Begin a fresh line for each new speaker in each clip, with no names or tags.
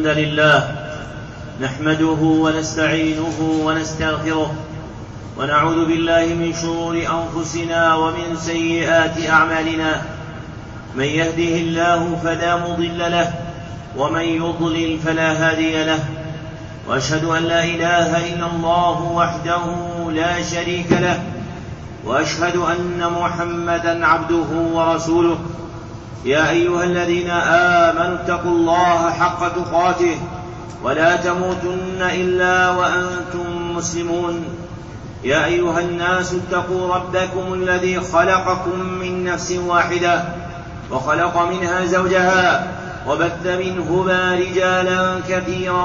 الحمد لله نحمده ونستعينه ونستغفره ونعوذ بالله من شرور أنفسنا ومن سيئات أعمالنا. من يهده الله فلا مضل له ومن يضلل فلا هادي له، وأشهد أن لا إله إلا الله وحده لا شريك له، وأشهد أن محمدا عبده ورسوله. يا أيها الذين آمنوا اتقوا الله حق تقاته ولا تموتن إلا وأنتم مسلمون. يا أيها الناس اتقوا ربكم الذي خلقكم من نفس واحدة وخلق منها زوجها وبث منهما رجالا كثيرا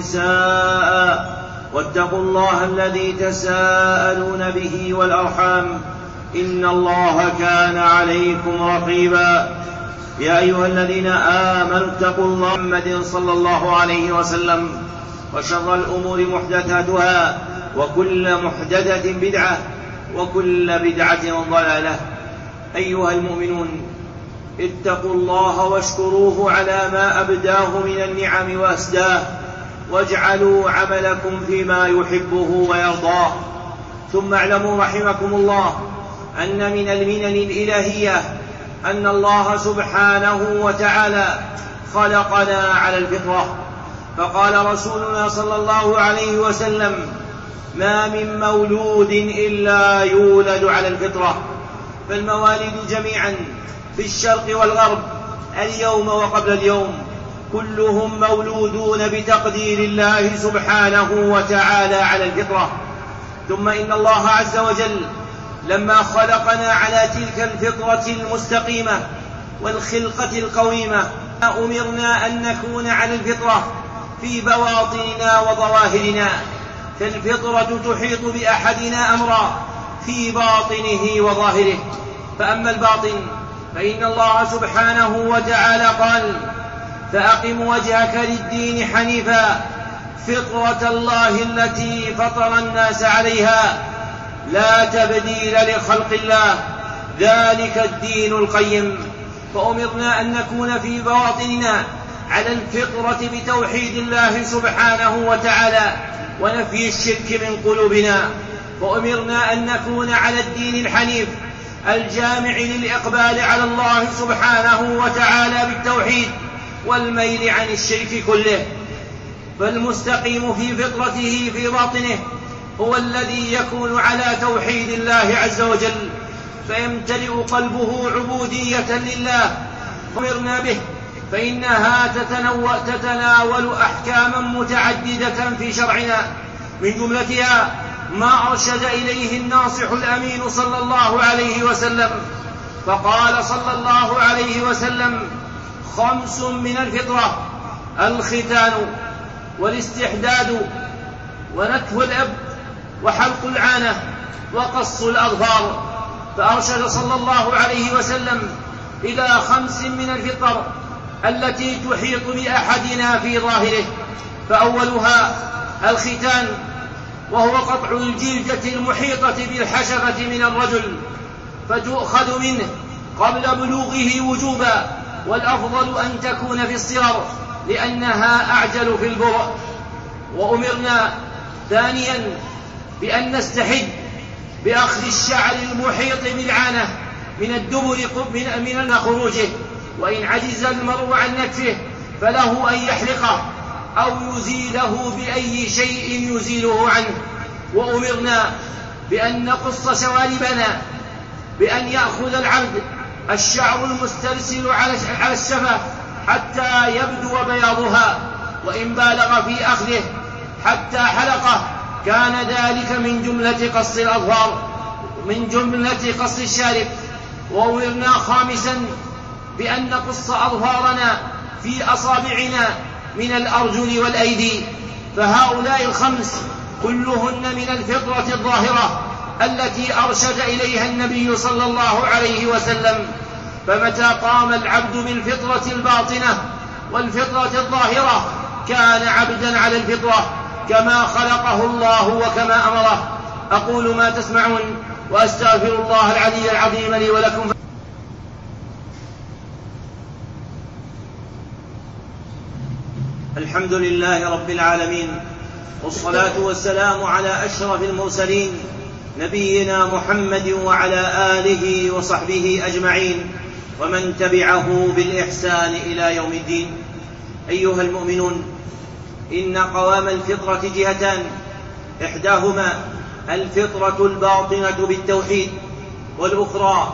ونساء، واتقوا الله الذي تساءلون به والأرحام إن الله كان عليكم رقيبا. يا أيها الذين آمنوا اتقوا الله محمد صلى الله عليه وسلم، وشر الأمور محدثاتها وكل محدثة بدعة وكل بدعة ضلالة. أيها المؤمنون، اتقوا الله واشكروه على ما أبداه من النعم وأسداه، واجعلوا عملكم فيما يحبه ويرضاه. ثم اعلموا رحمكم الله أن من المنن الإلهية أن الله سبحانه وتعالى خلقنا على الفطرة، فقال رسولنا صلى الله عليه وسلم: ما من مولود إلا يولد على الفطرة. فالمواليد جميعا في الشرق والغرب اليوم وقبل اليوم كلهم مولودون بتقدير الله سبحانه وتعالى على الفطرة. ثم إن الله عز وجل لما خلقنا على تلك الفطرة المستقيمة والخلقة القويمة أمرنا أن نكون على الفطرة في بواطننا وظواهرنا، فالفطرة تحيط بأحدنا أمرا في باطنه وظاهره. فأما الباطن فإن الله سبحانه وتعالى قال: فأقم وجهك للدين حنيفا فطرة الله التي فطر الناس عليها لا تبديل لخلق الله ذلك الدين القيم. فأمرنا أن نكون في بواطننا على الفطرة بتوحيد الله سبحانه وتعالى ونفي الشرك من قلوبنا. فأمرنا أن نكون على الدين الحنيف الجامع للإقبال على الله سبحانه وتعالى بالتوحيد والميل عن الشرك كله. فالمستقيم في فطرته في باطنه هو الذي يكون على توحيد الله عز وجل، فيمتلئ قلبه عبودية لله. أمرنا به فإنها تتناول أحكاما متعددة في شرعنا، من جملتها ما أرشد إليه الناصح الأمين صلى الله عليه وسلم. فقال صلى الله عليه وسلم: 5 من الفطرة: الختان والاستحداد ونتف الأب وحلق العانة وقص الأظفار. فأرشد صلى الله عليه وسلم إلى 5 من الفطر التي تحيط بأحدنا في ظاهره. فأولها الختان، وهو قطع الجلدة المحيطة بالحشفة من الرجل، فتؤخذ منه قبل بلوغه وجوبا، والأفضل أن تكون في الصغر لأنها أعجل في البرء. وأمرنا ثانيا بأن نستحد بأخذ الشعر المحيط بالعانة من الدبر من خروجه، وإن عجز المرء عن نتفه فله أن يحلقه أو يزيله بأي شيء يزيله عنه. وأمرنا بأن نقص شواربنا، بأن يأخذ العبد الشعر المسترسل على الشفة حتى يبدو بياضها، وإن بالغ في أخذه حتى حلقه كان ذلك من جملة قص الأظفار، من جملة قص الشارب. وأمرنا خامسا بأن نقص أظفارنا في أصابعنا من الأرجل والأيدي. فهؤلاء 5 كلهن من الفطرة الظاهرة التي أرشد إليها النبي صلى الله عليه وسلم. فمتى قام العبد بالفطرة الباطنة والفطرة الظاهرة كان عبدا على الفطرة كما خلقه الله وكما أمره. أقول ما تسمعون وأستغفر الله العلي العظيم لي ولكم. الحمد لله رب العالمين، والصلاة والسلام على أشرف المرسلين نبينا محمد وعلى آله وصحبه أجمعين ومن تبعه بالإحسان إلى يوم الدين. أيها المؤمنون، إن قوام الفطرة جهتان، إحداهما الفطرة الباطنة بالتوحيد، والأخرى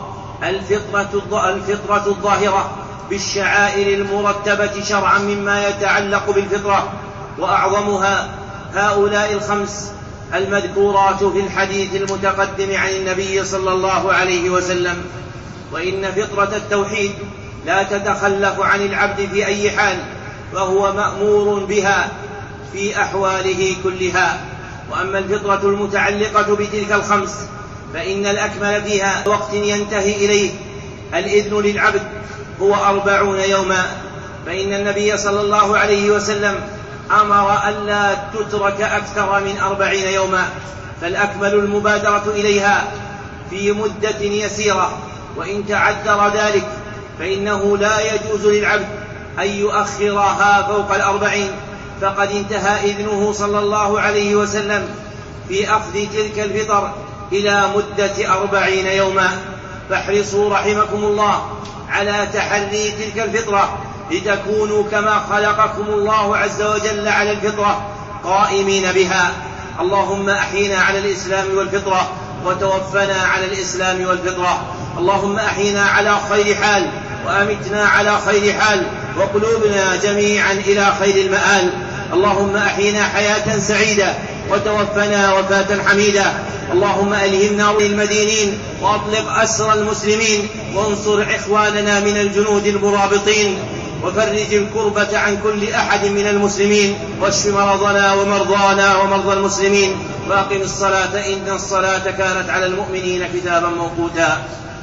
الفطرة الظاهرة بالشعائر المرتبة شرعا مما يتعلق بالفطرة، وأعظمها هؤلاء الخمس المذكورات في الحديث المتقدم عن النبي صلى الله عليه وسلم. وإن فطرة التوحيد لا تتخلف عن العبد في أي حال، وهو مأمور بها في أحواله كلها. وأما الفطرة المتعلقة بتلك الخمس فإن الأكمل فيها وقت ينتهي إليه الإذن للعبد هو 40 يوما، فإن النبي صلى الله عليه وسلم أمر ألا تترك أكثر من 40 يوما، فالأكمل المبادرة إليها في مدة يسيرة، وإن تعذر ذلك فإنه لا يجوز للعبد أن يؤخرها فوق 40، فقد انتهى إذنه صلى الله عليه وسلم في أخذ تلك الفطر إلى مدة 40 يوما. فاحرصوا رحمكم الله على تحري تلك الفطرة لتكونوا كما خلقكم الله عز وجل على الفطرة قائمين بها. اللهم أحينا على الإسلام والفطرة، وتوفنا على الإسلام والفطرة. اللهم أحينا على خير حال، وأمتنا على خير حال، وقلوبنا جميعا إلى خير المآل. اللهم أحينا حياة سعيدة، وتوفنا وفاة حميدة. اللهم ألهمنا المدينين، وأطلق أسر المسلمين، وانصر إخواننا من الجنود المرابطين، وفرج الكربة عن كل أحد من المسلمين، واشف مرضنا ومرضانا ومرضى المسلمين. وأقم الصلاة إن الصلاة كانت على المؤمنين كتابا موقوتا.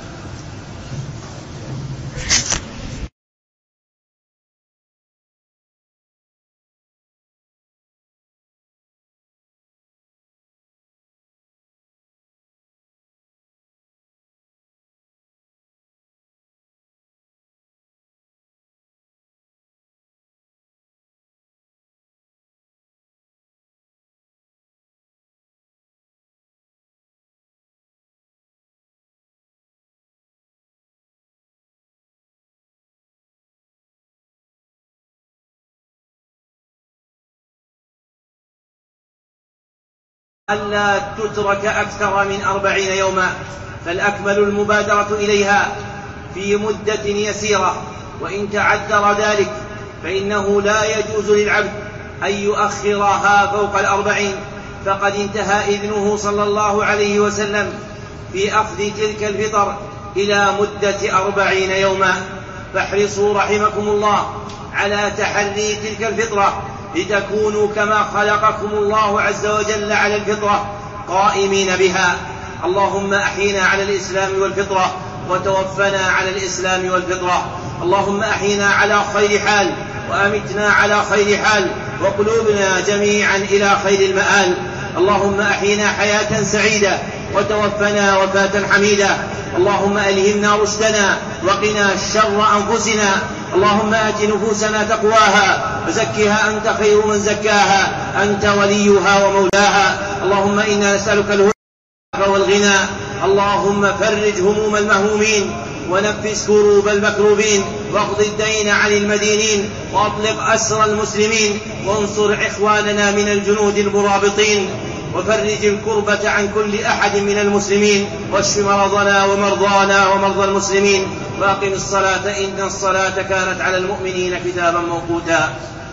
ألا تترك أكثر من 40 يوما، فالأكمل المبادرة إليها في مدة يسيرة، وإن تعذر ذلك فإنه لا يجوز للعبد أن يؤخرها فوق 40، فقد انتهى إذنه صلى الله عليه وسلم في أخذ تلك الفطر إلى مدة 40 يوما. فاحرصوا رحمكم الله على تحري تلك الفطرة لتكونوا كما خلقكم الله عز وجل على الفطرة قائمين بها. اللهم أحينا على الإسلام والفطرة، وتوفنا على الإسلام والفطرة. اللهم أحينا على خير حال، وأمتنا على خير حال، وقلوبنا جميعا إلى خير المآل. اللهم أحينا حياة سعيدة، وتوفنا وفاة حميدة. اللهم ألهمنا رشدنا، وقنا شر أنفسنا. اللهم آت نفوسنا تقواها، وزكها أنت خير من زكاها، أنت وليها ومولاها. اللهم إنا نسألك الهدى والغنى. اللهم فرج هموم المهمومين، ونفس كروب المكروبين، واقض الدين عن المدينين، وأطلق أسر المسلمين، وانصر إخواننا من الجنود المرابطين، وفرج الكربة عن كل أحد من المسلمين، واشف مرضنا ومرضانا ومرضى المسلمين. وأقم الصلاة إن الصلاة كانت على المؤمنين كتابا موقوتا.